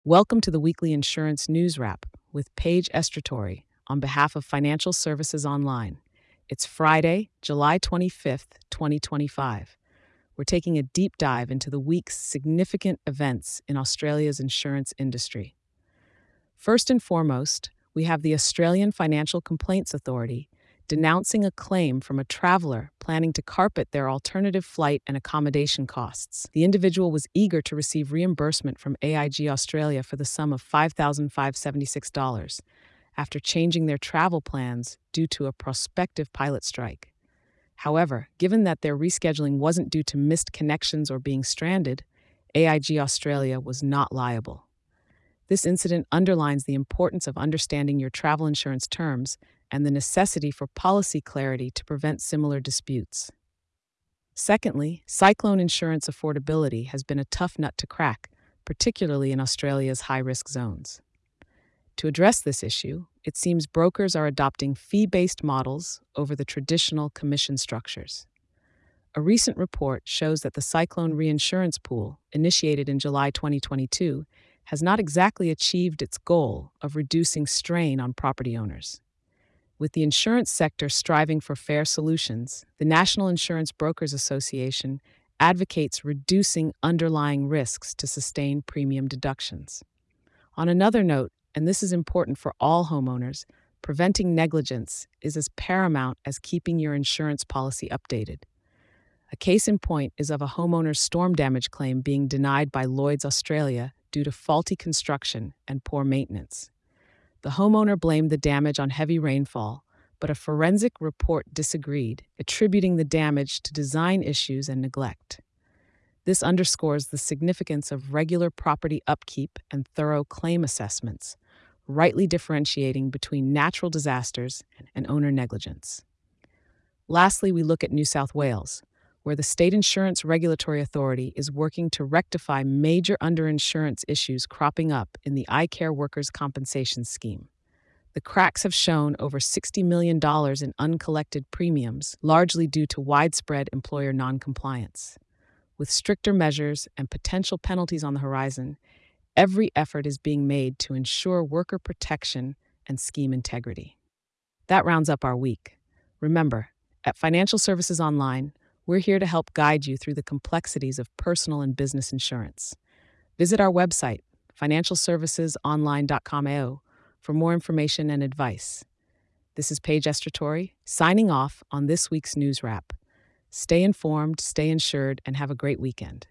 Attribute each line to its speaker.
Speaker 1: Welcome to the weekly insurance news wrap with Paige Estratori on behalf of Financial Services Online. It's Friday, July 25th, 2025. We're taking a deep dive into the week's significant events in Australia's insurance industry. First and foremost, we have the Australian Financial Complaints Authority denouncing a claim from a traveler planning to carpet their alternative flight and accommodation costs. The individual was eager to receive reimbursement from AIG Australia for the sum of $5,576 after changing their travel plans due to a prospective pilot strike. However, given that their rescheduling wasn't due to missed connections or being stranded, AIG Australia was not liable. This incident underlines the importance of understanding your travel insurance terms and the necessity for policy clarity to prevent similar disputes. Secondly, cyclone insurance affordability has been a tough nut to crack, particularly in Australia's high-risk zones. To address this issue, it seems brokers are adopting fee-based models over the traditional commission structures. A recent report shows that the Cyclone Reinsurance Pool, initiated in July 2022, has not exactly achieved its goal of reducing strain on property owners. With the insurance sector striving for fair solutions, the National Insurance Brokers Association advocates reducing underlying risks to sustain premium deductions. On another note, and this is important for all homeowners, preventing negligence is as paramount as keeping your insurance policy updated. A case in point is of a homeowner's storm damage claim being denied by Lloyd's Australia due to faulty construction and poor maintenance. The homeowner blamed the damage on heavy rainfall, but a forensic report disagreed, attributing the damage to design issues and neglect. This underscores the significance of regular property upkeep and thorough claim assessments, rightly differentiating between natural disasters and owner negligence. Lastly, we look at New South Wales, where the State Insurance Regulatory Authority is working to rectify major underinsurance issues cropping up in the iCare Workers' Compensation Scheme. The cracks have shown over $60 million in uncollected premiums, largely due to widespread employer noncompliance. With stricter measures and potential penalties on the horizon, every effort is being made to ensure worker protection and scheme integrity. That rounds up our week. Remember, at Financial Services Online, we're here to help guide you through the complexities of personal and business insurance. Visit our website, financialservicesonline.com.au, for more information and advice. This is Paige Estratori, signing off on this week's news wrap. Stay informed, stay insured, and have a great weekend.